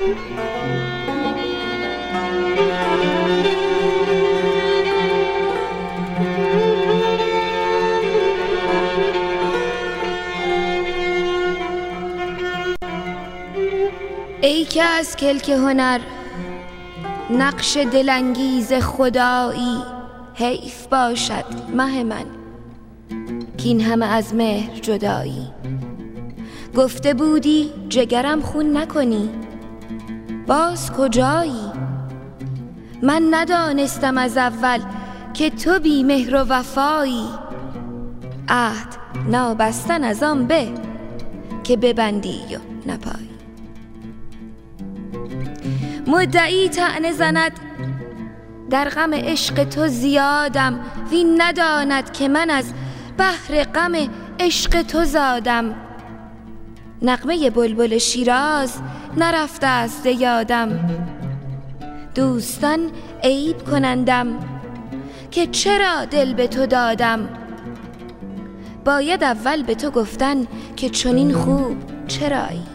ای که از کلک هنر نقش دلانگیز خدایی، حیف باشد مه من کین همه از مهر جدایی. گفته بودی جگرم خون نکنی، باز کجایی؟ من ندانستم از اول که تو بی مهر و وفایی. عهد نابستن از آن به که ببندی و نپایی. مدعی طعنه زند در غم عشق تو زیادم، وین نداند که من از بحر غم عشق تو زادم. نغمه بلبل شیراز نرفته است یادم، دوستان عیب کنندم که چرا دل به تو دادم. باید اول به تو گفتن که چنین خوب چرایی.